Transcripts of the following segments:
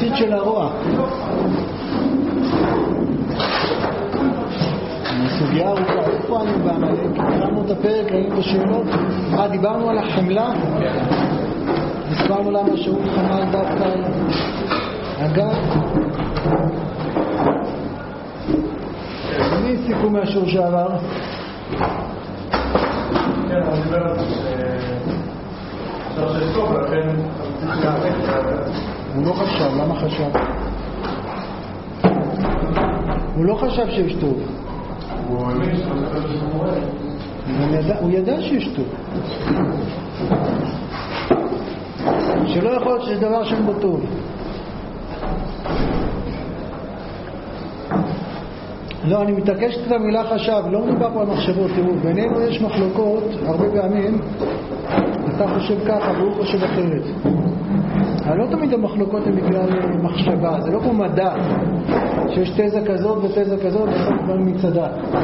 השליחות של הרוע. הסוגיה ארוכה, איפה אני בעמלק? התחלנו את הפרק, ראינו בשאלות, דיברנו על החמלה, הסברנו למה שאול חמל דווקא על הגג. מי סיכום מהשיעור שעבר? כן, אני דיבר על זה שיש טוב, לכן הוא לא חשב, למה חשב? הוא לא חשב שיש טוב. הוא ידע שיש טוב. שלא יכול להיות שיש דבר שאין בו טוב. לא, אני מתעקש את המילה חשב, לא מדובר פה על מחשבות. תראו, בינינו יש מחלוקות, הרבה פעמים אתה חושב ככה והוא חושב אחרת. אבל לא תמיד המחלוקות הן בגלל מחשבה, זה לא כמו מדע שיש תזה כזאת ותזה כזאת בסוף בנו מצדה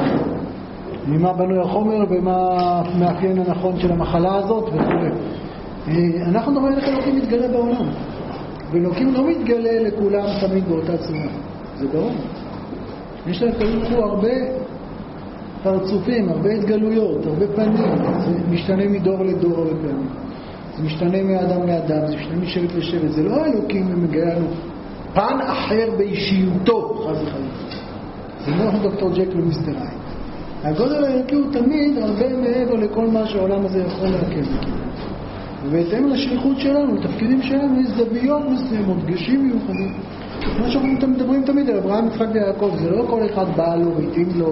ממה בנוי החומר ומה מאפיין הנכון של המחלה הזאת וכו'. אנחנו נראה איך אלוקים מתגלה בעולם, ואלוקים לא מתגלה לכולם תמיד באותה צורה, זה ברור. יש להם כאלה הרבה פרצופים, הרבה התגלויות, הרבה פנים. זה משתנה מדור לדור הרבה פעמים, זה משתנה מאדם לאדם, זה משתנה משבט לשבט. זה לא אלוקים מגיע לנו פן אחר באישיותו, חס וחלילה. זה לא דוקטור ג'קיל ומיסטר הייד. הגודל האלוקי הוא תמיד הרבה מעבר לכל מה שהעולם הזה יכול להקל. ובהתאם לשליחות שלנו, לתפקידים שלנו, יש זוויות מסוימות, דגשים מיוחדים. מה שאנחנו מדברים תמיד על אברהם, יצחק ויעקב, זה לא כל אחד בא לו והתאים לו,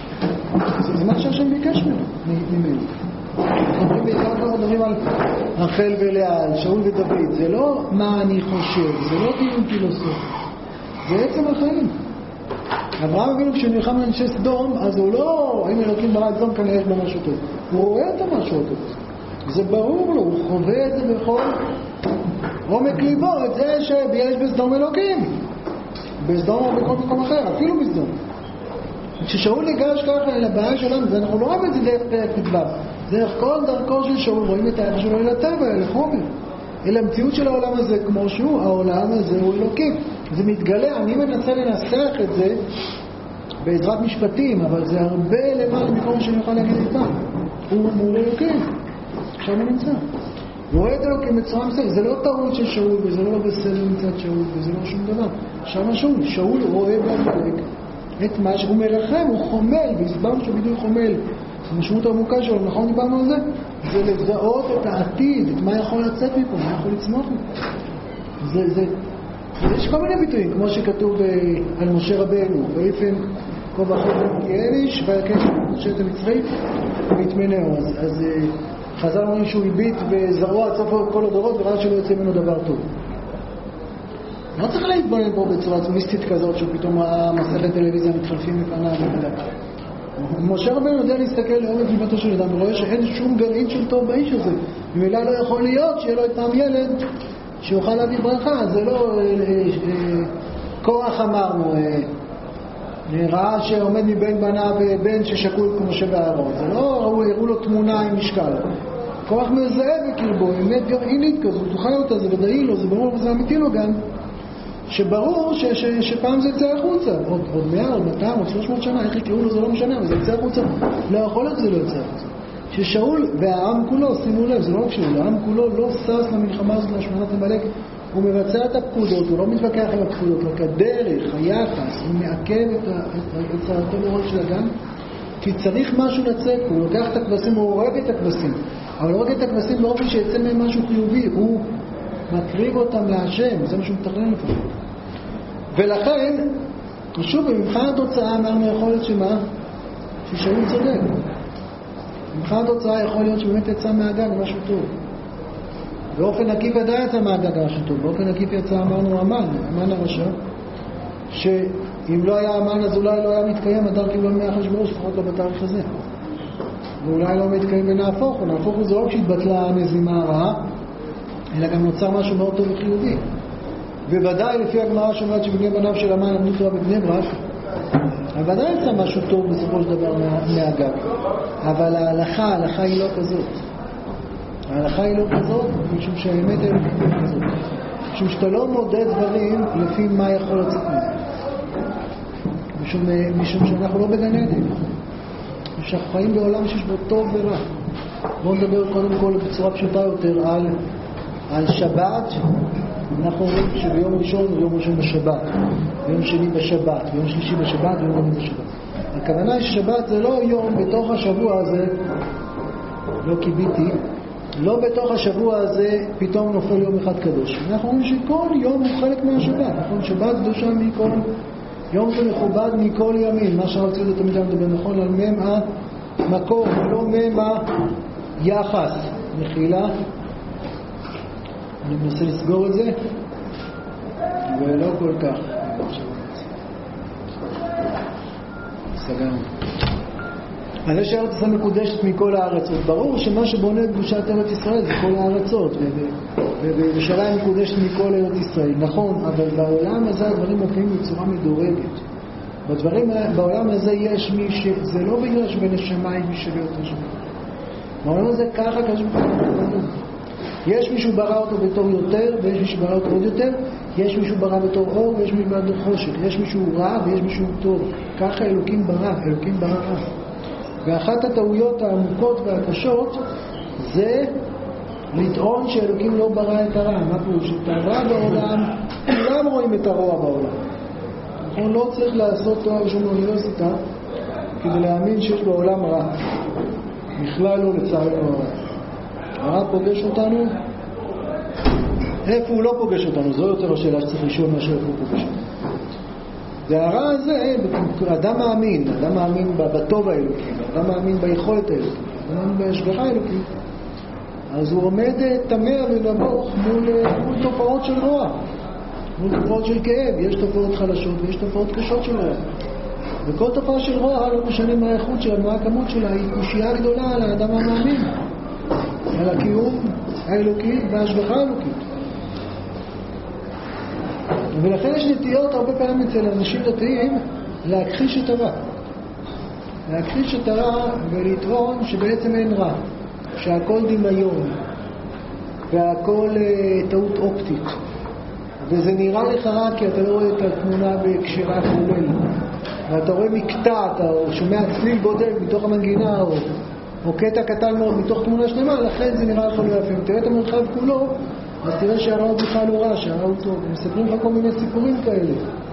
זה מה שהשם ביקש ממנו. אנחנו בעיקר מדברים על רחל ולאה, על שאול ודוד. זה לא מה אני חושב, זה לא דיון פילוסופי, זה עצם החיים. אברהם אבינו כשנלחם על אנשי סדום, אז הוא לא, אם אלוקים ברא את סדום כנראה יש בה משהו טוב, הוא רואה את המשהו טוב, זה ברור לו, הוא חווה את זה בכל עומק ליבו, את זה שיש בסדום אלוקים, בסדום או בכל מקום אחר, אפילו בסדום. כששאול ניגש ככה אל הבעיה שלנו, אנחנו לא רואים את זה דרך פרק כתבה, דרך כל דרכו של שאול רואים את הערך שלו אל הטבע, אל החומר, אל המציאות של העולם הזה כמו שהוא. העולם הזה הוא אלוקים, זה מתגלה. אני מנסה לנסח את זה בעזרת משפטים, אבל זה הרבה למעלה מכל שאני יכול להגיד את פעם. הוא מול אלוקים, עכשיו הוא נמצא, הוא רואה את אלוקים בצורה מסוימת. זה לא טעות של שאול, וזה לא בסדר מצד שאול, וזה לא שום דבר. שם שאול רואה בעמלק את מה שהוא מרחם, הוא חומל, והסברנו שבידוי חומל, המשמעות העמוקה שלו, נכון דיברנו על זה? זה לזהות את העתיד, את מה יכול לצאת מפה, מה יכול לצמוח מפה. יש כל מיני ביטויים, כמו שכתוב על משה רבנו, ויפן כה וכה כי אליש, ויקש שאת המצרית, והתמנהו. אז חז"ל אומרים שהוא הביט וזרוע עד סוף כל הדורות, וראה שלא יוצא ממנו דבר טוב. לא צריך להתבונן פה בצורה מיסטית כזאת, שפתאום המסכי טלוויזיה מתחלפים לפניו ומדק. משה רבנו יודע להסתכל לעומק ליבתו של אדם, ורואה שאין שום גרעין של טוב באיש הזה. ממילא לא יכול להיות שיהיה לו את פעם ילד שיוכל להביא ברכה. זה לא כוח אמרנו, ראה שעומד מבין בניו בן ששקול כמו משה ואהרון. זה לא הראו לו תמונה עם משקל. כוח מזהה בקרבו, אמת גרעינית כזאת, הוא חי אותה, זה ודאי לו, זה ברור וזה אמיתי לו גם. שברור שפעם זה יצא החוצה, עוד 100, עוד 200, עוד 300 שנה, איך יקראו לו זה לא משנה, אבל זה יצא החוצה. לא יכול להיות זה לא יצא החוצה. ששאול והעם כולו, שימו לב, זה לא רק שאול, העם כולו לא סס למלחמה הזאת, להשמדת עמלק, הוא מבצע את הפקודות, הוא לא מתווכח עם הפקודות, רק הדרך, היחס, הוא מעכב את צערתו לראות של אדם, כי צריך משהו לצאת, הוא לוקח את הכבשים, הוא הורג את הכבשים, אבל לא הורג את הכבשים באופן שיצא מהם משהו חיובי, הוא מקריב אותם להשם, זה מה שהוא מתכנן לפעמים. ולכן, שוב, במבחן התוצאה אמרנו יכול להיות שמה? ששאול צודק. במבחן התוצאה יכול להיות שבאמת יצא מהגג משהו טוב. באופן עקיף ודאי יצא מהגג משהו טוב. באופן עקיף יצא, אמרנו, אמן הרשע, שאם לא היה אמן אז אולי לא היה מתקיים הדר כאילו מהאחשוורוש, לפחות לא בתאריך הזה. ואולי לא מתקיים ונהפוך, ונהפוך זה לא כשהתבטלה הנזימה הרעה, אלא גם נוצר משהו מאוד טוב וחיובי. ובוודאי לפי הגמרא שאומרת שבני בניו של המן למדו תורה בבני ברק, אבל ודאי יצא משהו טוב בסופו של דבר מהגג. אבל ההלכה היא לא כזאת. ההלכה היא לא כזאת, משום שהאמת היא לא כזאת. משום שאתה לא מודד דברים לפי מה יכול לצאת מזה. משום שאנחנו לא בגן עדן. שאנחנו חיים בעולם שיש בו טוב ורע. בואו נדבר קודם כל בצורה פשוטה יותר על שבת. אנחנו אומרים שביום ראשון הוא יום ראשון בשבת, ביום שני בשבת, ביום שלישי בשבת, ביום רביעי בשבת. הכוונה היא ששבת זה לא יום בתוך השבוע הזה, לא קיביתי, לא בתוך השבוע הזה פתאום נופל יום אחד קדוש. אנחנו אומרים שכל יום הוא חלק מהשבת. נכון? שבת קדושה מכל יום, זה מכובד מכל ימים. מה שרציתי זה תמיד מדבר נכון על מם המקור, לא מם היחס. מחילה, אני מנסה לסגור את זה ולא כל כך סגרנו. אני שארץ ישראל מקודשת מכל הארצות. ברור שמה שבונה קדושת ארץ ישראל זה כל הארצות, וירושלים מקודשת מכל ארץ ישראל, נכון, אבל בעולם הזה הדברים מופיעים בצורה מדורגת. בעולם הזה יש מי שזה לא בגלל שבין השמיים מי שלהיות השמיים. בעולם הזה ככה יש מישהו ברא אותו בתור יותר ויש מישהו ברא אותו עוד יותר, יש מישהו ברא בתור אור ויש מישהו ברא בתור חושך, יש מישהו רע ויש מישהו טוב. ככה אלוקים ברא, אלוקים ברא רע. ואחת הטעויות העמוקות והקשות זה לטעון שאלוקים לא ברא את הרע. מה פירוש? את הרע בעולם, כולם רואים את הרוע בעולם. אנחנו לא צריך לעשות תואר שום אוניברסיטה כדי להאמין שיש בעולם רע. בכלל לא, לצערנו הרע. הרע פוגש אותנו, איפה הוא לא פוגש אותנו? זו יותר השאלה שצריך לשאול מאשר איפה הוא פוגש אותנו. והרע הזה, אדם מאמין בטוב האלוקי, אדם מאמין ביכולת האלוקית, אדם מאמין בהשגחה האלוקית, אז הוא עומד תמה ונבוך מול תופעות של רוע, מול תופעות של כאב. יש תופעות חלשות ויש תופעות קשות של רוע. וכל תופעה של רוע, לא משנה מה האיכות שלה, מה הכמות שלה, היא קושייה גדולה על האדם המאמין, על הקיום האלוקי וההשגחה האלוקית. ולכן יש נטיות הרבה פעמים אצל אנשים דתיים להכחיש את הרע. להכחיש את הרע ולטעון שבעצם אין רע, שהכל דמיון והכל טעות אופטית, וזה נראה לך רע כי אתה לא רואה את התמונה בהקשרה כולל, ואתה רואה מקטע, אתה שומע צליל בודד מתוך המנגינה או קטע קטן מאוד מתוך תמונה שלמה, לכן זה נראה לך לא יפה. אם תראה את המרחב כולו אז תראה שהרע הוא בכלל לא רע, שהרע הוא טוב. מספרים לך כל מיני סיפורים כאלה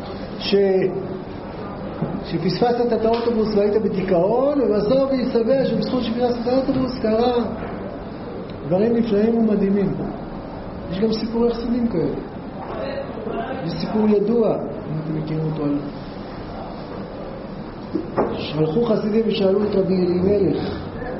שפספסת את האוטובוס והיית בדיכאון, ובסוף יסבר שבזכות שפספסת את האוטובוס קרה דברים נפלאים ומדהימים. יש גם סיפורי חסידים כאלה. יש סיפור ידוע, אם אתם מכירים אותו, שהלכו חסידים ושאלו את רבי אלימלך,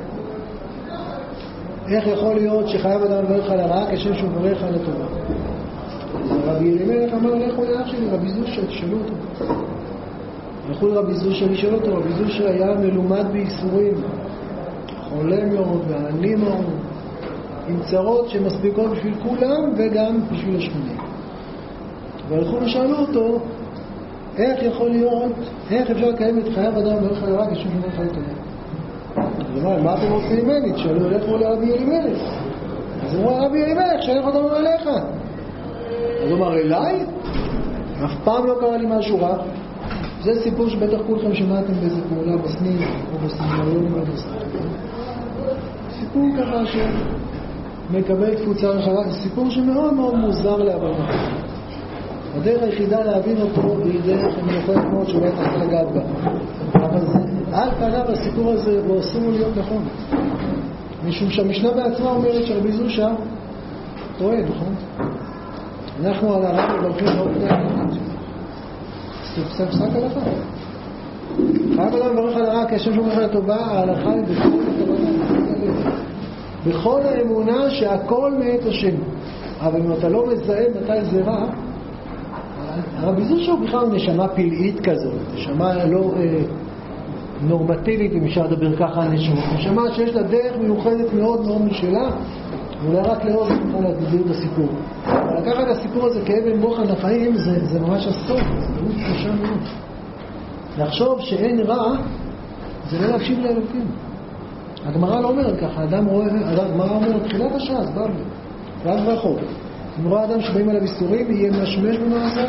איך יכול להיות שחייב אדם לברך על הרע כשם שהוא מברך על הטובה? רבי אלימלך אמר, לכו לאח שלי, רבי זושה, תשאלו אותו. הלכו לרבי זושה לשאול אותו. רבי זושה היה מלומד בייסורים, חולה מאוד ועני מאוד, עם צרות שמספיקות בשביל כולם וגם בשביל השכנים. והלכו ושאלו אותו, איך יכול להיות, איך אפשר לקיים את חייו אדם לברך על הרע כשם שהוא מברך על הטובה? אז הוא אמר, מה אתם רוצים ממני? תשאלו, לכו לרבי אלימלך. אז הוא אמר, רבי אלימלך, שלח אותנו אליך. אז הוא אמר, אליי? אף פעם לא קרה לי משהו רע. זה סיפור שבטח כולכם שמעתם באיזה פעולה בסניף או בסניון או בסניף. סיפור ככה שמקבל תפוצה רחבה. זה סיפור שמאוד מאוד מוזר להבנה. הדרך היחידה להבין אותו היא דרך מיוחדת מאוד שאולי צריך לגעת בה. אבל על פניו הסיפור הזה הוא אסור להיות נכון. משום שהמשנה בעצמה אומרת שרבי זושה טועה, נכון? אנחנו על הרב מברכים מאוד פני הלכת. זה פסק הלכה. חייב אדם מברך על הרע כשם שהוא מברך על הטובה, ההלכה היא בכל הטובה. בכל האמונה שהכל מאת השם. אבל אם אתה לא מזהה מתי זה רע, הרבי זושה הוא בכלל נשמה פלאית כזאת, נשמה לא נורמטיבית, אם אפשר לדבר ככה על נשמה שיש לה דרך מיוחדת מאוד מאוד משלה, ואולי רק לאור נוכל להדביר את הסיפור. לקחת את הסיפור הזה כאבן בוחן לחיים זה ממש הסוף, זה מאוד קשה מאוד. לחשוב שאין רע זה לא להקשיב לאלוקים. הגמרא לא אומרת ככה, הגמרא אומרת תחילת הש"ס, ואז ברחוב. אם רואה אדם שבאים עליו איסורים, יהיה משמש במעשיו.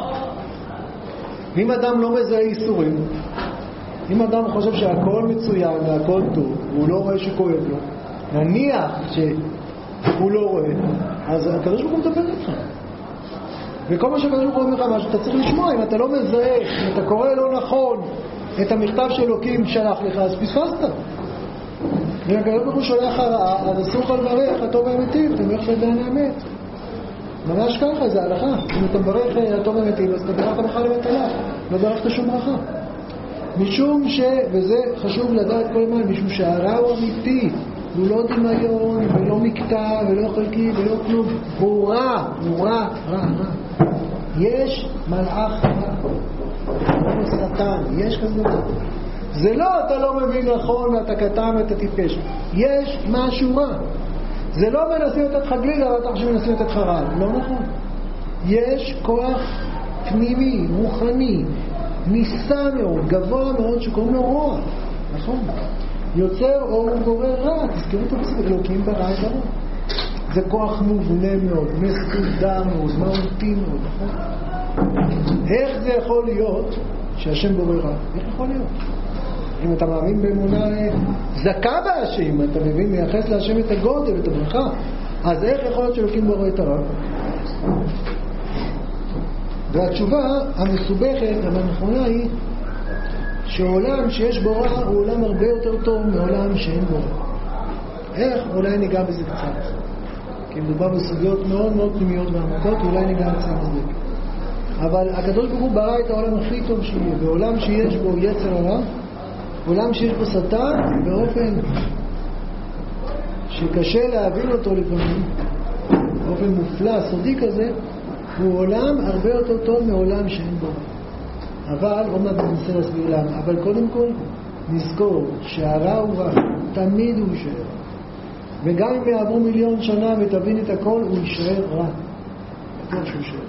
ואם אדם לא מזהה איסורים, אם אדם חושב שהכל מצוין והכל טוב, והוא לא רואה שכואב לו, נניח שהוא לא רואה, אז הקדוש ברוך הוא מדבר איתך. וכל מה שהקדוש ברוך הוא אומר לך משהו, אתה צריך לשמוע. אם אתה לא מזהה, אם אתה קורא לא נכון את המכתב שאלוקים שלח לך, אז פספסת. ואם הקדוש ברוך הוא שולח הרעה, אז אסור לך לברך הטוב והאמיתי, אתה מברך לדעת האמת. ממש ככה, זה הלכה. אם אתה מברך הטוב והאמיתי, אז אתה ברך ברכה לבטלה, לא ברכת שום ברכה. משום וזה חשוב לדעת כל הזמן, משום שהרע הוא אמיתי, הוא לא דמיון ולא מקטע ולא חלקי ולא כלום, הוא רע, הוא רע, רע, רע. יש מלאך רע, הוא שטן, יש כזה דבר. זה לא אתה לא מבין נכון ואתה קטן ואתה טיפש, יש משהו רע. זה לא מנסים לתת לך גלידה ואתה חושב מנסים לתת לך רע, לא נכון. יש כוח פנימי, רוחני, ניסה מאוד, גבוה מאוד, שקוראים לו רוע, נכון? יוצר אור וגורר רע, תזכרו את הפסוק, אלוקים ברא את הרע. זה כוח מובנה מאוד, מסודר מאוד, מהותי מאוד, נכון? איך זה יכול להיות שהשם בורא רע? איך יכול להיות? אם אתה מאמין באמונה זכה בהשם, אתה מבין, מייחס להשם את הגודל, את הברכה, אז איך יכול להיות שאלוקים בורא את הרע? והתשובה המסובכת, אבל הנכונה היא שעולם שיש בו רע הוא עולם הרבה יותר טוב מעולם שאין בו רע. איך? אולי ניגע בזה קצת. כי מדובר בסוגיות מאוד מאוד פנימיות ועמוקות, אולי ניגע קצת בזה. אבל הקדוש ברוך הוא ברא את העולם הכי טוב שיהיה, בעולם שיש בו יצר הרע, עולם שיש בו שטן, באופן שקשה להבין אותו לפעמים, באופן מופלא, סודי כזה, הוא עולם הרבה יותר טוב מעולם שאין בו. אבל, עוד מעט ננסה להסביר למה, אבל קודם כל נזכור שהרע הוא רע, תמיד הוא יישאר. וגם אם יעברו מיליון שנה ותבין את הכל, הוא יישאר רע. בטוח שהוא יישאר.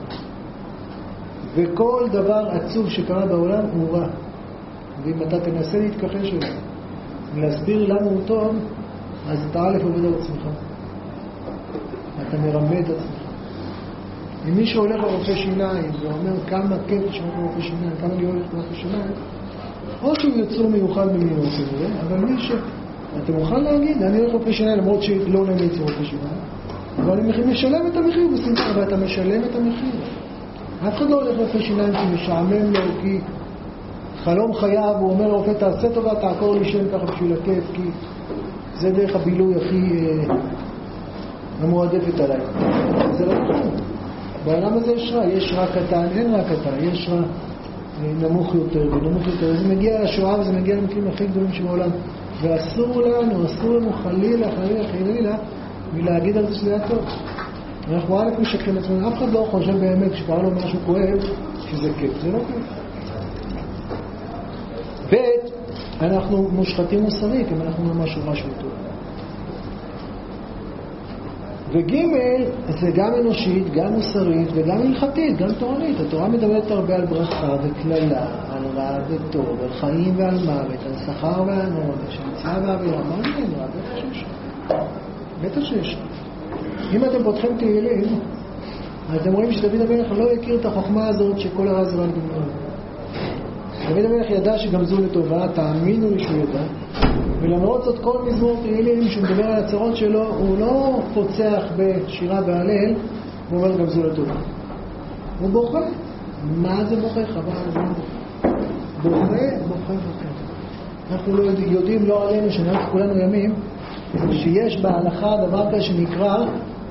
וכל דבר עצוב שקרה בעולם הוא רע. ואם אתה תנסה להתכחש אליו, ולהסביר למה הוא טוב, אז אתה א' עובד על עצמך. אתה מרמה את עצמך. אם מישהו הולך לרופא שיניים ואומר כמה כיף לשמות לרופא שיניים, כמה אני הולך לרופא שיניים, או שהוא יצור מיוחד ממינו כנראה, אבל אתה מוכן להגיד, אני הולך לרופא שיניים למרות שלא נעים ליצור רופא שיניים, אבל אני משלם את המחיר בשמחה, ואתה משלם את המחיר. אף אחד לא הולך לרופא שיניים כי משעמם לו, כי חלום חייו, הוא אומר לרופא תעשה טובה, תעקור לי שם ככה בשביל הכיף, כי זה דרך הבילוי הכי המועדפת עליי. זה לא נכון. בעולם הזה יש רע, יש רע קטן, אין רע קטן, יש רע נמוך יותר ונמוך יותר. זה מגיע לשואה וזה מגיע למקרים הכי גדולים שבעולם. ואסור לנו חלילה מלהגיד על זה שזה היה טוב. אנחנו א' משקרים עצמנו, אף אחד לא חושב באמת כשקרה לו משהו כואב שזה כיף, זה לא כיף. ב' אנחנו מושחתים מוסרית אם אנחנו ממש משהו טוב. וג' זה גם אנושית, גם מוסרית וגם הלכתית, גם תורנית. התורה מדברת הרבה על ברכה וכללה, על רע וטוב, על חיים ועל מוות, על שכר ועל עונש, על מצווה ועבירה. מה נראה? בטח שיש. בטח שיש. אם אתם פותחים תהילים, אתם רואים שדוד המלך לא הכיר את החוכמה הזאת שכל הרע זה רק דמיון. דוד המלך ידע שגם זו לטובה, תאמינו לי שהוא ידע. ולמרות זאת כל מזמור תהילים שהוא מדבר על הצרות שלו, הוא לא פוצח בשירה והלל, הוא אומר גם זו לטובה. הוא בוכה. מה זה בוכה? חבל, זה בוכה. אנחנו לא יודעים, לא עלינו, שאנחנו כולנו ימים, שיש בהלכה דבר כזה שנקרא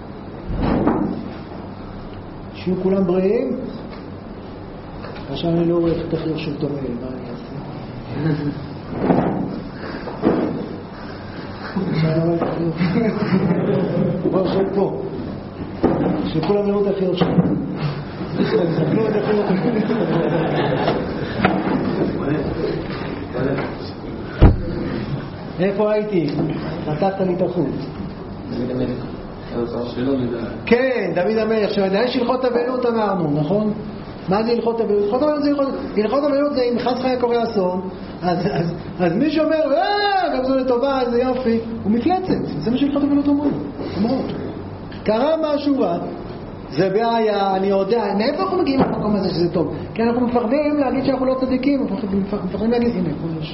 שיהיו כולם בריאים. עכשיו אני לא רואה את החיר של תומל, מה אני אעשה? בוא עכשיו פה שכולם יראו את החיר שלו. תסתכלו את החיר שלו. איפה הייתי? נתת לי את החוט. דוד המלך. כן, דוד המלך. שעדיין הלכות אבלות אמרנו, נכון? מה זה הלכות אבלות? הלכות אבלות זה אם חס חיה קורא אסון, אז מי שאומר, גם זו לטובה, זה יופי, הוא מפלצת. זה מה שהלכות אבלות אומרות. קרה משהו רע, זה בעיה, אני יודע, מאיפה אנחנו מגיעים למקום הזה שזה טוב? כי אנחנו מפחדים להגיד שאנחנו לא צדיקים, מפחדים להגיד, הנה, חודש.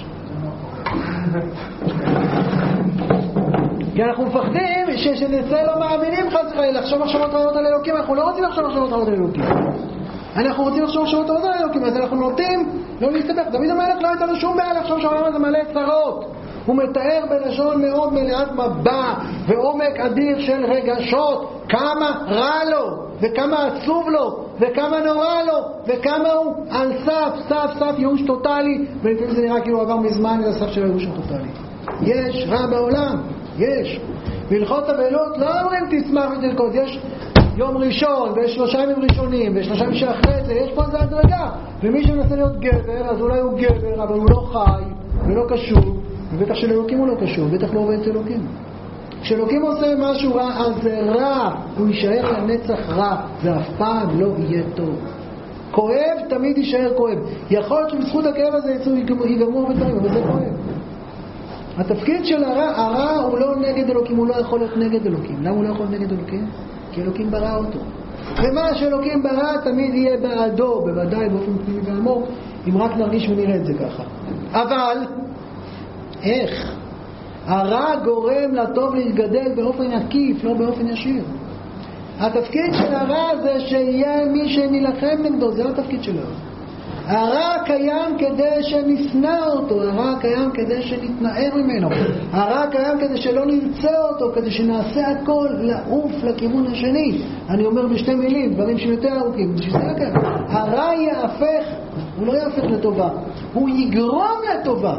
כי אנחנו מפחדים שנצא לא מאמינים חס וחלילה, לחשוב מחשבות רעות על אלוקים, אנחנו לא רוצים לחשוב מחשבות רעות על אלוקים. אנחנו רוצים לחשוב מחשבות רעות על אלוקים, אז אנחנו נוטים לא להסתבך. דוד המלך לא הייתה לו שום בעיה לחשוב שהעולם הזה מלא צרות. הוא מתאר בלשון מאוד מלאת מבע ועומק אדיר של רגשות, כמה רע לו וכמה עצוב לו וכמה נורא לו וכמה הוא על סף ייאוש טוטלי, ולפעמים זה נראה כאילו עבר מזמן על הסף של הייאוש הטוטלי. יש רע בעולם, יש. בהלכות אבלות לא אומרים תשמח ותרקוד, יש יום ראשון ויש 3 ימים ראשונים ויש 3 ימים שאחרי זה, יש פה איזה הדרגה, ומי שמנסה להיות גבר אז אולי הוא גבר אבל הוא לא חי ולא קשור, ובטח של אלוקים הוא לא קשור, בטח לא עובד אלוקים. כשאלוקים עושה משהו רע אז זה רע, הוא יישאר לנצח רע, זה אף פעם לא יהיה טוב. כואב תמיד יישאר כואב, יכול להיות שבזכות הכאב הזה ייגמרו הרבה דברים, אבל זה כואב. התפקיד של הרע הוא לא נגד אלוקים, הוא לא יכול להיות נגד אלוקים. למה הוא לא יכול להיות נגד אלוקים? כי אלוקים ברא אותו. ומה שאלוקים ברא תמיד יהיה בעדו, בוודאי באופן פנימי ועמוק, אם רק נרגיש ונראה את זה ככה. אבל איך? הרע גורם לטוב להתגדל באופן עקיף, לא באופן ישיר. התפקיד של הרע זה שיהיה מי שנלחם נגדו, זה התפקיד שלו. הרע קיים כדי שנשנא אותו, הרע קיים כדי שנתנער ממנו, הרע קיים כדי שלא נרצה אותו, כדי שנעשה הכל לעוף לכיוון השני. אני אומר בשתי מילים, דברים שיותר ארוכים, הרע יהפך, הוא לא יהפך לטובה, הוא יגרום לטובה.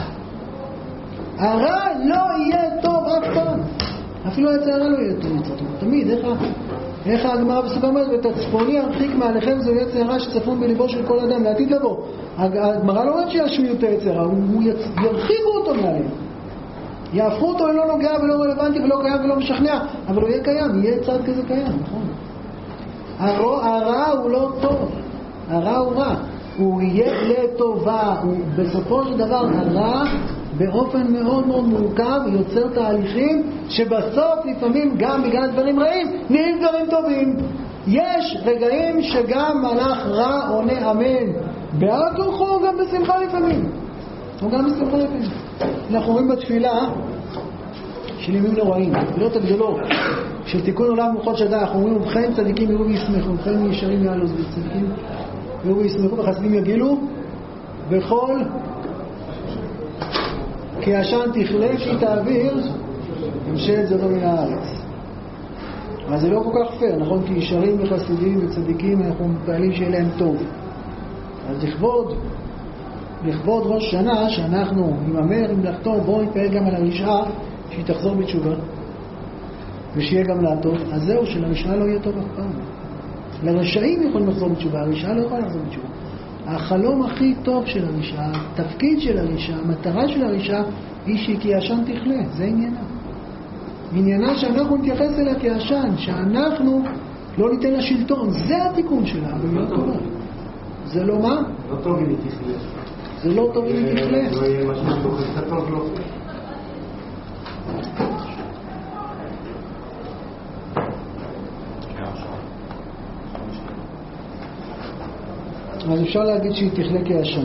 הרע לא יהיה טוב אף פעם, אפילו היצר הרע לא יהיה טוב, תמיד, איך הגמרא בספר אומרת, ואת הצפוני הרחיק מעליכם זו יצר רע שצפון בליבו של כל אדם לעתיד לבוא. הגמרא לא אומרת שישמיעו את היצר רע, הוא ירחיקו אותו מעליהם, יהפכו אותו ללא נוגע ולא רלוונטי ולא קיים ולא משכנע, אבל הוא יהיה קיים, יהיה צד כזה קיים, נכון? הרע הוא לא טוב, הרע הוא רע, הוא יהיה לטובה, בסופו של דבר הרע באופן מאוד מאוד מורכב יוצר תהליכים שבסוף לפעמים גם בגלל דברים רעים נראים דברים טובים. יש רגעים שגם מלאך רע עונה אמן בעד כורחו, גם בשמחה לפעמים, או גם בשמחה לפעמים. אנחנו רואים בתפילה של ימים נוראים, תפילות הגדולות של תיקון עולם מוחות שדה, אנחנו אומרים ובכן צדיקים יראו וישמחו, ובכן ישרים יעלו וצדיקים יראו וישמחו וחסדים יגילו בכל כי עשן תכלה שהיא תעביר ממשלת זדון מן הארץ. אז זה לא כל כך פייר, נכון? כי ישרים וחסידים וצדיקים אנחנו מתפעלים שיהיה להם טוב. אז לכבוד ראש שנה שאנחנו נממר עם לחתור, בואו נתפעל גם על הרשעה שהיא תחזור בתשובה ושיהיה גם לה טוב. אז זהו, שלרשעה לא יהיה טוב אף פעם. לרשעים יכולים לחזור בתשובה, הרשעה לא יכולה לחזור בתשובה. החלום הכי טוב של הרשעה, התפקיד של הרשעה, המטרה של הרשעה היא שהיא כעשן תכלה, זה עניינה שאנחנו נתייחס אליה כעשן, שאנחנו לא ניתן לה שלטון, זה התיקון שלה, אבל לא טובה. זה לא מה? לא טוב אם היא תכלה. זה לא טוב אם היא תכלה. לא יהיה משהו טוב, זה טוב לא. אז אפשר להגיד שהיא תכלה כעשן.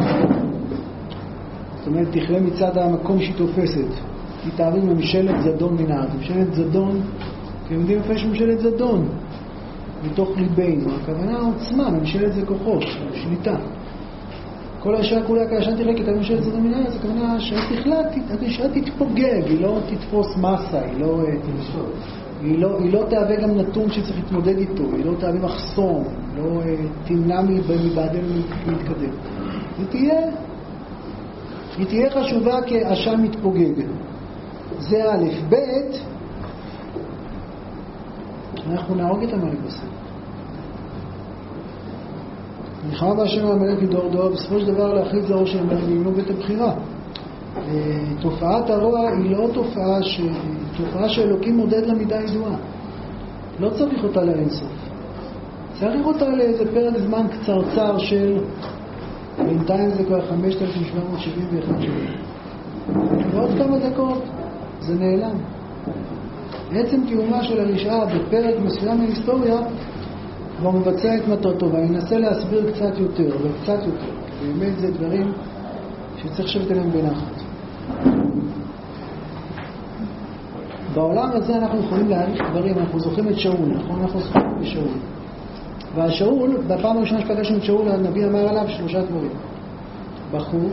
זאת אומרת, תכלה מצד המקום שהיא תופסת. היא תעביר ממשלת זדון מן הארץ. ממשלת זדון, אתם יודעים איפה יש ממשלת זדון? מתוך ליבנו. הכוונה עוצמה, ממשלת זה כוחות, שליטה. כל השעה כולה כעשן תכלה, כי אתה ממשלת זדון מן הארץ, הכוונה שהתכלה תתפוגג, היא לא תתפוס מסה, היא לא תהווה גם נתון שצריך להתמודד איתו, היא לא תהווה מחסום, לא תמנע מבעדנו להתקדם. היא תהיה חשובה כעשן מתפוגג. זה א', ב', אנחנו נהרוג את המלך בסוף. מלחמה בהשם המלך מדור דור, בסופו של דבר להחליט זרוע של המלך וימנו בית הבחירה. תופעת הרוע היא לא תופעה שאלוקים מודד למידה ידועה. לא צריך אותה לאינסוף. צריך אותה לאיזה פרק זמן קצרצר של בינתיים זה כבר 5771 שנים. ועוד כמה דקות זה נעלם. עצם קיומה של הרשעה בפרק מסוים מההיסטוריה כבר מבצע את מטרתו, ואני אנסה להסביר קצת יותר, אבל קצת יותר. באמת זה דברים שצריך לשבת אליהם בנחת. בעולם הזה אנחנו יכולים להעריך דברים, אנחנו זוכרים את שאול, נכון? אנחנו זוכרים את שאול. והשאול, בפעם הראשונה שפגשנו את שאול, הנביא אמר עליו 3 דברים. בחור,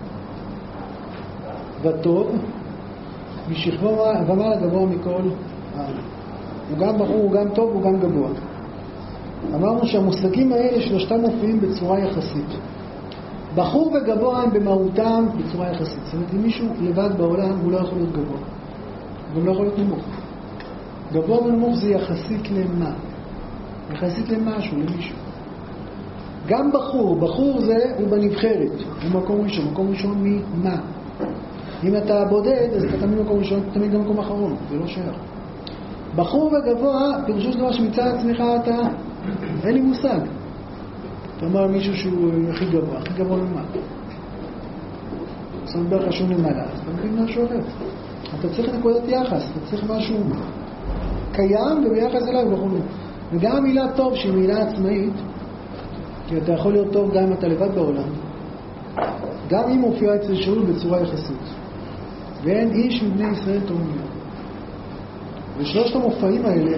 וטוב, משכבו ומעלה גבוה מכל העם. הוא גם בחור, הוא גם טוב, הוא גם גבוה. אמרנו שהמושגים האלה 3 מופיעים בצורה יחסית. בחור וגבוה הם במהותם בצורה יחסית. זאת אומרת, אם מישהו לבד בעולם, הוא לא יכול להיות גבוה. הוא לא יכול להיות נמוך. גבוה ונמוך זה יחסית למה? יחסית למשהו, למישהו. גם בחור זה הוא בנבחרת, הוא מקום ראשון. מקום ראשון ממה? אם אתה בודד, אז אתה תמיד מקום ראשון, תמיד גם מקום אחרון, זה לא שייך. בחור וגבוה, פירושו של דבר שמצד עצמך אתה, אין לי מושג. אתה אומר מישהו שהוא הכי גבוה למה? זאת אומרת בערך השום למעלה, אז אתה מבין מה שעובד. אתה צריך נקודת יחס, אתה צריך משהו קיים וביחס אליו וכו'. וגם המילה טוב שהיא מילה עצמאית, כי אתה יכול להיות טוב גם אם אתה לבד בעולם, גם אם מופיעה אצל שאול בצורה יחסית. ואין איש מבני ישראל טוב מילה. ושלושת המופעים האלה,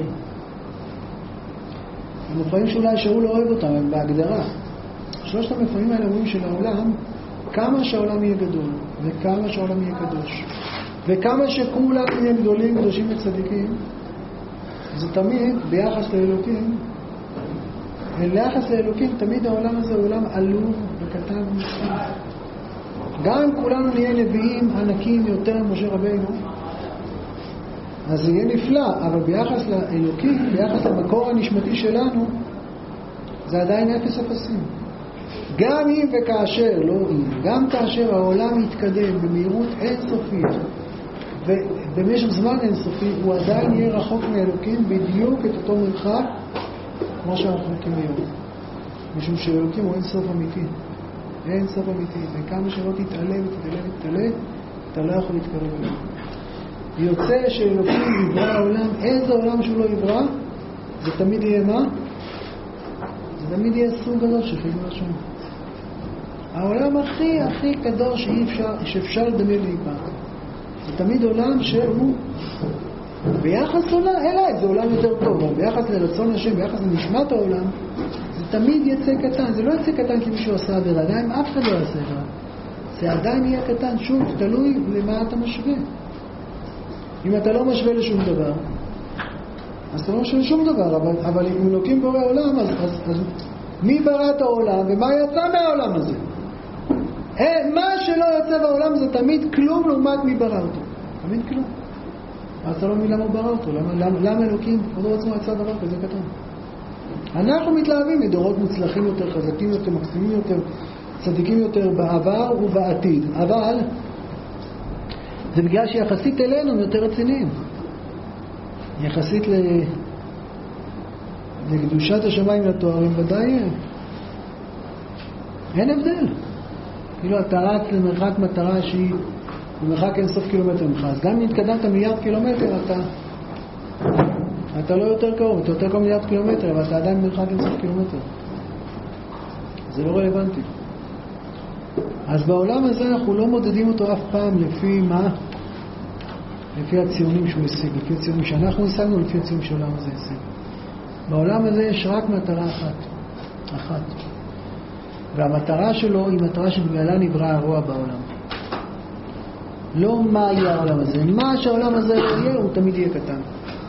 המופעים שאולי שאול לא אוהב אותם, הם בהגדרה. שלושת המופעים האלה אומרים של העולם, כמה שהעולם יהיה גדול, וכמה שהעולם יהיה קדוש, וכמה שכולם יהיה גדולים, קדושים וצדיקים, זה תמיד ביחס לאלוקים, ליחס לאלוקים תמיד העולם הזה הוא עולם עלוב וקטן ומצטן. גם אם כולנו נהיה נביאים ענקים יותר ממשה רבינו, אז זה יהיה נפלא, אבל ביחס לאלוקים, ביחס למקור הנשמתי שלנו, זה עדיין אפס אפסים. גם אם וכאשר, לא אם, גם כאשר העולם יתקדם במהירות אינסופית ובמשך זמן אינסופי, הוא עדיין יהיה רחוק מאלוקים בדיוק את אותו מרחק כמו שאנחנו מכירים היום. משום שאלוקים הוא אינסוף אמיתי. אינסוף אמיתי. וכמה שלא תתעלה ותתעלה, אתה לא יכול להתקרב אליו. יוצא שאלוקים יברא העולם, איזה עולם שהוא לא יברא, זה תמיד יהיה מה? זה תמיד יהיה סוג גדול שחיגו לשון. העולם הכי קדוש שאפשר לדמיין להיפך. זה תמיד עולם שהוא ביחס אליי, זה עולם יותר טוב, אבל ביחס לרצון השם, ביחס לנשמת העולם, זה תמיד יצא קטן. זה לא יצא קטן כי מישהו עשה עבירה, עדיין אף אחד לא יעשה עבירה. זה עדיין יהיה קטן, שוב, תלוי למה אתה משווה. אם אתה לא משווה לשום דבר, אז אתה לא משווה לשום דבר, אבל אם אלוקים בורא העולם, אז מי ברא את העולם ומה יצא מהעולם הזה? מה שלא יוצא בעולם זה תמיד כלום לעומת מי ברא אותו. תמיד כלום. אז אתה לא מבין למה הוא ברא אותו. למה אלוקים כבודו עצמו יצא דבר כזה קטן? אנחנו מתלהבים מדורות מוצלחים יותר, חזקים יותר, מקסימים יותר, צדיקים יותר בעבר ובעתיד. אבל זה בגלל שיחסית אלינו הם יותר רציניים. יחסית לקדושת השמיים לתוארים ודאי אין הבדל. כאילו אתה רץ למרחק מטרה שהיא במרחק אינסוף קילומטר ממך. אז גם אם התקדמת מיליארד קילומטר, אתה לא יותר קרוב, אתה יותר קרוב מיליארד קילומטר, אבל אתה עדיין במרחק אינסוף קילומטר. זה לא רלוונטי. אז בעולם הזה אנחנו לא מודדים אותו אף פעם לפי מה? לפי הציונים שהוא השיג, לפי הציונים שאנחנו השגנו, לפי הציונים שהעולם הזה השיג. בעולם הזה יש רק מטרה אחת. והמטרה שלו היא מטרה שבגללה נברא הרוע בעולם. לא מה יהיה העולם הזה. מה שהעולם הזה יהיה, הוא תמיד יהיה קטן.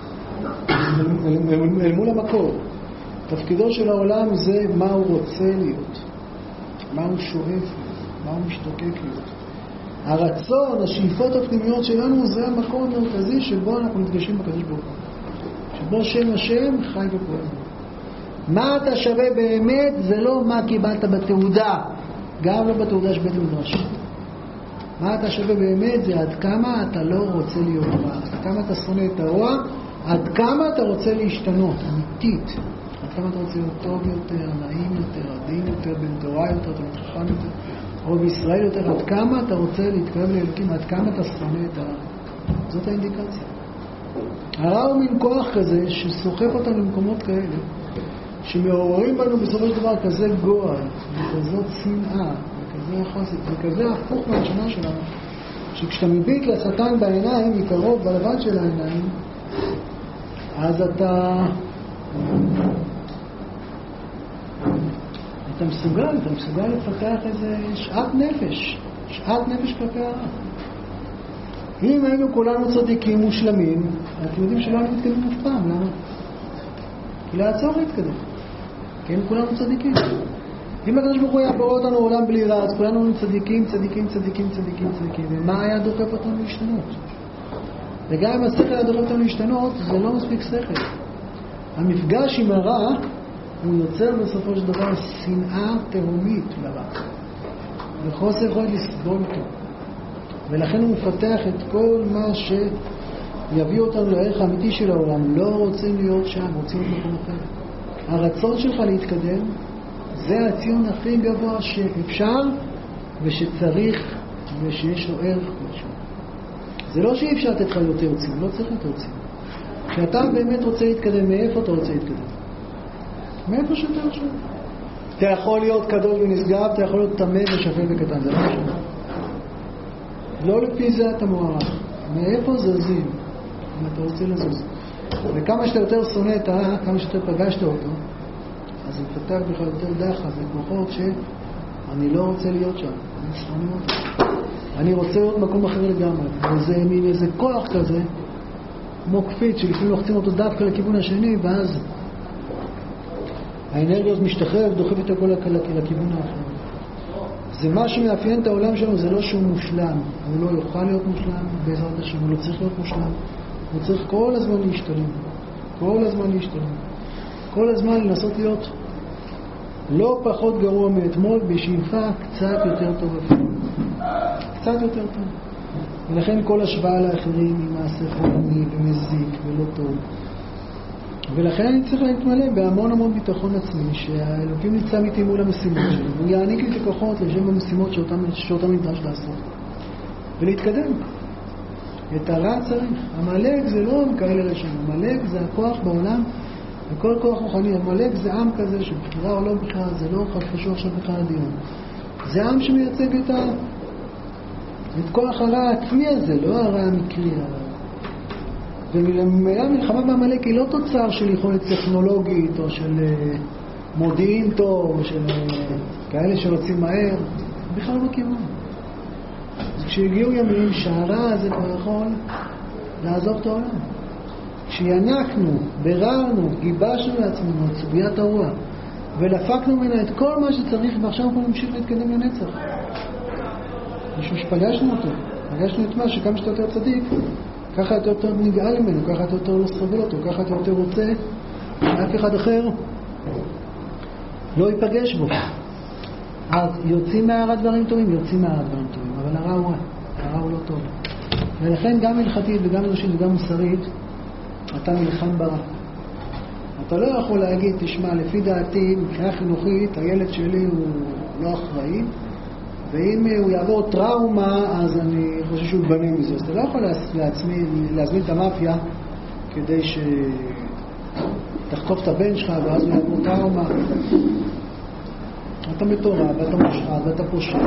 אל מול המקור. תפקידו של העולם זה מה הוא רוצה להיות. מה הוא שואף, מה הוא משתוקק להיות. הרצון, השאיפות הפנימיות שלנו זה המקור המרכזי שבו אנחנו נפגשים בקדוש ברוך הוא. שבו שם השם חי ופועל. מה אתה שווה באמת זה לא מה קיבלת בתעודה, גם לא בתעודה של בית המדרש. מה אתה שווה באמת זה עד כמה אתה לא רוצה להיות רע, עד כמה אתה שונא את הרוע, עד כמה אתה רוצה להשתנות, אמיתית. עד כמה אתה רוצה להיות טוב יותר, נעים יותר, עדין יותר, בן תורה יותר, חכם יותר, או בישראל יותר, עד כמה אתה רוצה להתקרב לאלוקים, עד כמה אתה שונא את הרע. זאת האינדיקציה. הרע הוא מין כוח כזה שסוחף אותנו למקומות כאלה, שמעוררים בנו בסופו של דבר כזה גועל, וכזאת שנאה, וכזה חוסק, וכזה הפוך מהשנה שלנו, שכשאתה מביט לשטן בעיניים, מקרוב, בלבן של העיניים, אז אתה מסוגל לפתח איזה שעת נפש כלפי הרע. אם היינו כולנו צדיקים מושלמים, אתם יודעים שלא היינו מתקדמים אף פעם, למה? כי לעצור להתקדם, כי היינו כולנו צדיקים. אם הקדוש ברוך הוא היה בורא אותנו עולם בלי רע, אז כולנו היינו צדיקים, ומה היה דוחף אותנו להשתנות? וגם אם השכל היה דוחף אותנו להשתנות, זה לא מספיק שכל. המפגש עם הרע הוא יוצר בסופו של דבר שנאה תהומית לרע, וחוסר יכולת לסבול אותו. ולכן הוא מפתח את כל מה שיביא אותנו לערך האמיתי של העולם. לא רוצים להיות שם, רוצים להיות מקום אחר. הרצון שלך להתקדם זה הציון הכי גבוה שאפשר ושצריך ושיש לו ערך משהו. זה לא שאי אפשר לתת לך יותר ציון, לא צריך יותר ציון. כשאתה באמת רוצה להתקדם, מאיפה אתה רוצה להתקדם? מאיפה שאתה עכשיו? אתה יכול להיות גדול ונשגב, אתה יכול להיות תמה ושפל וקטן, זה לא משנה. לא לפי זה אתה מוערך. מאיפה זזים? אם אתה רוצה לזוז. וכמה שאתה יותר שונא את הרע, כמה שאתה פגשת אותו, אז הוא מפתח בך יותר דחף וכוחות שאני לא רוצה להיות שם. אני שונא אותו. אני רוצה להיות מקום אחר לגמרי. וזה מין איזה כוח כזה, כמו קפיץ, שלפעמים לוחצים אותו דווקא לכיוון השני, ואז האנרגיות משתחררת ודוחפת הכל לכיוון האחר. זה מה שמאפיין את העולם שלנו, זה לא שהוא מושלם. הוא לא יוכל להיות מושלם בעזרת השם, הוא לא צריך להיות מושלם. הוא צריך כל הזמן להשתלם. כל הזמן לנסות להיות לא פחות גרוע מאתמול, בשאיפה קצת יותר טוב אפילו. קצת יותר טוב. ולכן כל השוואה לאחרים היא מעשה חולני ומזיק ולא טוב. ולכן אני צריך להתמלא בהמון ביטחון עצמי, שהאלוקים נמצא איתי מול המשימות שלי, הוא יעניק לי את הכוחות לשם המשימות שאותם נדרש לעשות. ולהתקדם. את הרע צריך. המלאק זה לא עם כאלה רשעים, המלאק זה הכוח בעולם, וכל כוח רוחני. המלאק זה עם כזה שבחירה או לא בחירה, זה לא חשוב עכשיו בכלל הדיון. זה עם שמייצג את כוח הרע העצמי הזה, לא הרע המקרי. ומלאה מלחמה במלאק היא לא תוצר של יכולת טכנולוגית או של מודיעין טוב או של כאלה שרוצים מהר, בכלל לא כיוון. אז כשהגיעו ימים שהרע הזה כבר יכול לעזוב את העולם, כשינקנו, בררנו, גיבשנו לעצמנו את סוגיית הרוע ולפקנו ממנה את כל מה שצריך, ועכשיו אנחנו נמשיך להתקדם לנצח. משום שפגשנו אותו, פגשנו את מה שכמה שאתה יותר צדיק, ככה אתה יותר נגעל ממנו, ככה אתה יותר לא סובל אותו, ככה אתה יותר רוצה שאף אחד אחר לא ייפגש בו. אז יוצאים מהרע דברים טובים, אבל הרע הוא לא טוב. ולכן גם הלכתית וגם אנושית וגם מוסרית, אתה נלחם ברע. אתה לא יכול להגיד, תשמע, לפי דעתי, מבחינה חינוכית, הילד שלי הוא לא אחראי, ואם הוא יעבור טראומה, אז אני חושב שהוא בנה מזה. אז אתה לא יכול להזמין את המאפיה כדי שתחטוף את הבן שלך, ואז הוא יעבור טראומה. אתה מטורף, ואתה מושחת, ואתה פושע.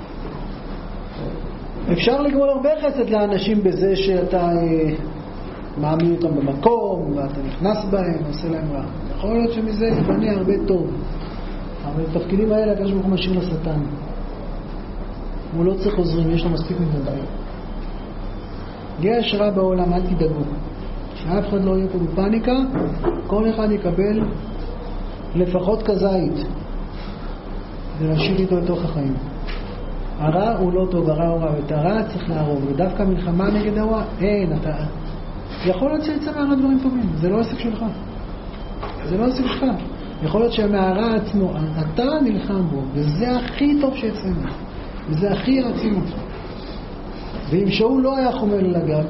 אפשר לגמול הרבה חסד לאנשים בזה שאתה מעמיד אותם במקום, ואתה נכנס בהם, עושה להם רע. יכול להיות שמזה יבנה הרבה טוב. אבל התפקידים האלה, הקדוש ברוך הוא משאיר לשטן. הוא לא צריך עוזרים, יש לו מספיק מתנדבים. יש רע בעולם, אל תדאגו. שאף אחד לא יהיה פה בפניקה, כל אחד יקבל לפחות כזית. ולהשאיר איתו לתוך החיים. הרע הוא לא טוב, הרע הוא רע, ואת הרע צריך להרוג, ודווקא מלחמה נגד הרע, אין, אתה יכול להיות שיצא מהרע דברים טובים, זה לא עסק שלך. יכול להיות שמהרע עצמו, אתה נלחם בו, וזה הכי טוב שיצא ממנו. וזה הכי רצינות. ואם שאול לא היה חומל על הגב,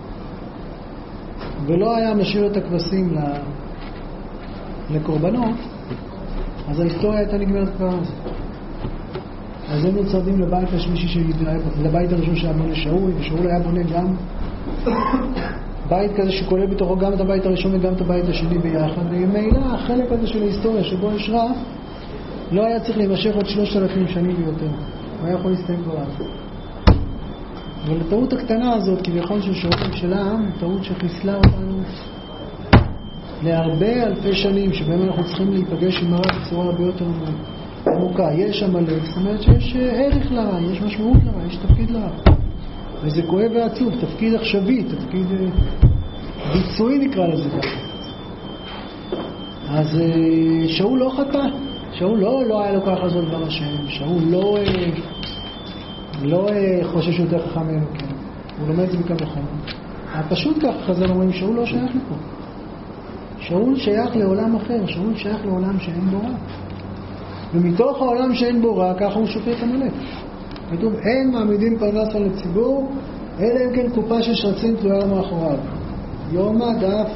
ולא היה משאיר את הכבשים לקורבנות, אז ההיסטוריה הייתה נגמרת כבר אז. אז היינו צועדים לבית השלישי לבית הראשון שהיה בונה שאול, ושאול היה בונה בית כזה שכולל בתוכו גם את הבית הראשון וגם את הבית השני ביחד, וממילא החלק הזה של ההיסטוריה שבו יש רע לא היה צריך להימשך עוד 3,000 שנים ויותר, הוא היה יכול להסתיים כבר אז. אבל הטעות הקטנה הזאת כביכול של שאול של העם, טעות שחיסלה אותנו להרבה אלפי שנים שבהם אנחנו צריכים להיפגש עם הרע בצורה הרבה יותר עמוקה. יש עמלק, זאת אומרת שיש ערך לרע, יש משמעות לרע, יש תפקיד לרע, וזה כואב ועצוב, תפקיד עכשווי, תפקיד ביצועי נקרא לזה ככה. אז שאול לא חטא, שאול לא היה לו ככה לעשות דבר השם, שאול לא חושב שהוא יותר חכם ממנו, כן. הוא לומד את זה מכאן וכאן. פשוט ככה חז"ל אומרים, שאול לא שייך לפה. שאול שייך לעולם אחר, שאול שייך לעולם שאין בו רע. ומתוך העולם שאין בו רע, ככה הוא שופט עמלק. כתוב, אין מעמידים פרנסה לציבור, אלא אם כן קופה של שרצים תלויה מאחוריו. יומא דף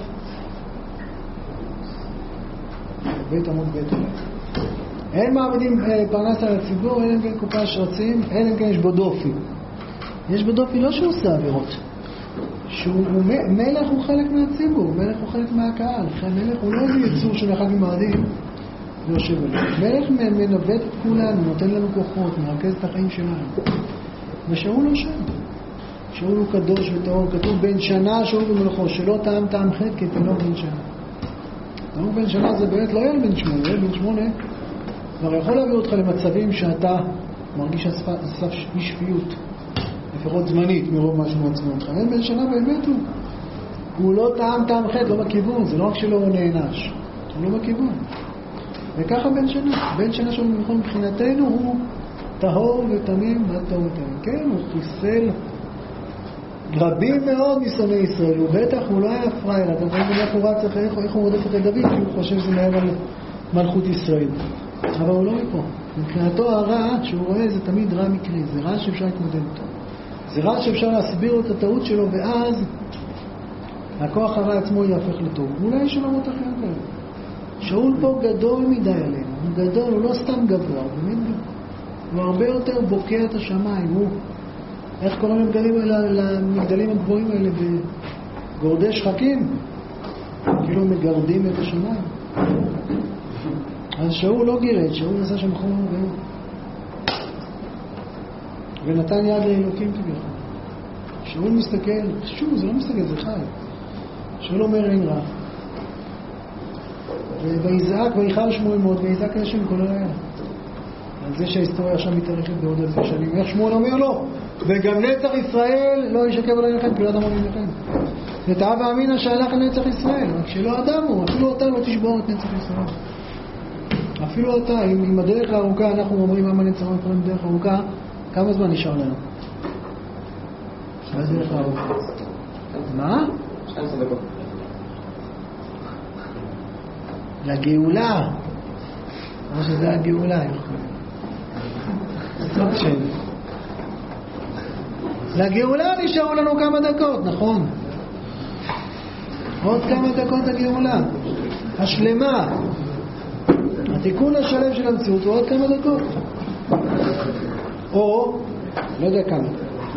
בית עמוד בית אולי. אין מעמידים פרנסה לציבור, אלא אם כן קופה של שרצים, אלא אם כן יש בו דופי. יש בו דופי לא שהוא עושה עבירות. מלך הוא חלק מהציבור, מלך הוא חלק מהקהל. מלך הוא לא איזה יצור של אחד ממועדים ויושב עליו. מלך מנווט את כולנו, נותן לנו כוחות, מרכז את החיים שלנו. ושאול לא שם. שאול הוא קדוש וטהור, כתוב בן שנה שאול במלכו, שלא טעם חטא כתינוק בן שנה. תינוק בן שנה זה באמת לא ילד בן 8, ילד בן 8 כבר יכול להביא אותך למצבים שאתה מרגיש אסף אי שפיות. לפחות זמנית מרוב מה שהוא עצמו אותך. בן שנה באמת הוא לא טעם חטא, לא בכיוון, זה לא רק שלא הוא נענש, הוא לא בכיוון. וככה בן שנה שהוא במלכו מבחינתנו הוא טהור ותמים וטהור ותמים. כן, הוא חיסל רבים מאוד משונאי ישראל, ובטח הוא לא היה פראייר, אתם רואים איך הוא רץ, איך הוא רודף את דוד, כי הוא חושב שזה מעבר למלכות ישראל. אבל הוא לא מפה. מבחינתו הרע שהוא רואה זה תמיד רע מקרי, זה רע שאפשר להתמודד איתו. זה רע שאפשר להסביר את הטעות שלו, ואז הכוח הרע עצמו יהפך לטוב. אולי יש שלומות אחרת כאלה. שאול פה גדול מדי עלינו, הוא גדול, הוא לא סתם גבוה, הוא באמת גבוה. הוא הרבה יותר בוקע את השמיים, הוא... איך קוראים למגדלים הגבוהים האלה בגורדי שחקים? כאילו מגרדים את השמיים. אז שאול לא גירד, שאול עשה שם חום והוא ונתן יד לאלוקים כביכול. שאול מסתכל, שוב, זה לא מסתכל, זה חי. שאול אומר אין רע. ויזעק ויחר שמואל מאוד, ויזעק השם כל הלילה. על זה שההיסטוריה עכשיו מתארכת בעוד 1000 שנים. איך שמואל אומר לו? וגם נצח ישראל לא ישקב עליהם לכם, כי לא אדם עולים לכם. ותאהב ואמינה שהלך על נצח ישראל, רק שלא אדם הוא, אפילו אתה לא תשבור את נצח ישראל. אפילו אתה, עם הדרך הארוכה, אנחנו אומרים מה נצח ישראל בדרך ארוכה, כמה זמן נשאר לנו? בדרך הארוכה. מה? 12 דקות. לגאולה. כמו שזה הגאולה. לגאולה נשארו לנו כמה דקות, נכון? עוד כמה דקות הגאולה השלמה, התיקון השלם של המציאות הוא עוד כמה דקות, או לא יודע כמה,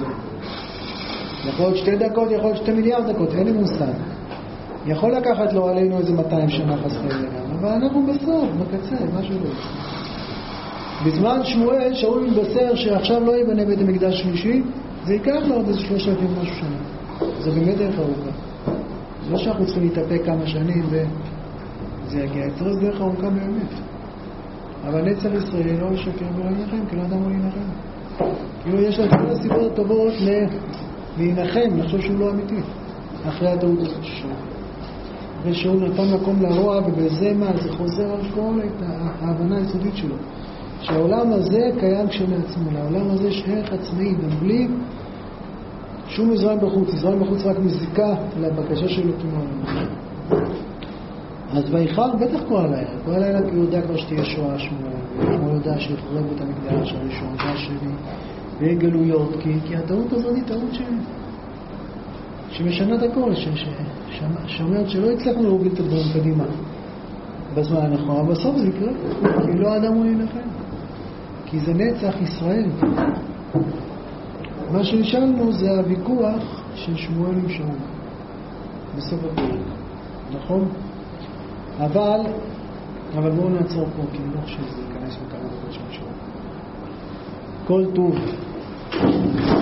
יכול להיות 2 דקות, יכול להיות 2 מיליארד דקות, אין לי מושג. יכול לקחת לו עלינו איזה 200 שנה חסכי לגמרי, אבל אנחנו בסוף, בקצה, משהו לא. בזמן שמואל, שאול מתבשר שעכשיו לא ייבנה בית המקדש שלישי, זה ייקח לו עוד איזה 3,000 משהו שנה. זה באמת דרך ארוכה. זה לא שאנחנו צריכים להתאפק כמה שנים וזה יגיע. אצלו זה דרך ארוכה באמת. אבל נצח ישראל לא לשקר ולא להנחם, כי לא אדם הוא להנחם. כאילו יש לה כל הסיבות הטובות להנחם, לחשוב שהוא לא אמיתי. אחרי הטעות הזאת ששאול. ושאול נתן מקום לרוע, ובזה מה? זה חוזר על כל ההבנה היסודית שלו. שהעולם הזה קיים כשלעצמו, לעולם הזה יש ערך עצמאי, גם בלי שום עזרה בחוץ. עזרה בחוץ רק מזיקה לבקשה שלו כמובן. אז ויחר בטח כל הלילה כי הוא יודע כבר שתהיה שואה שמואל, הוא יודע שיחרב את המקדש הראשון והשני וגלויות, כי הטעות הזאת היא טעות שמשנה את הכל, שאומרת שלא הצלחנו להוביל את הדברים קדימה בזמן הנכון, אבל בסוף זה יקרה, כי לא האדם הוא להילחם, כי זה נצח ישראל. מה שנשאלנו זה הוויכוח של שמואל עם שאול. בסוף הפרק, נכון? אבל בואו נעצור פה, כי אני לא חושב שזה ייכנס בכמה דקות של משהו. כל טוב.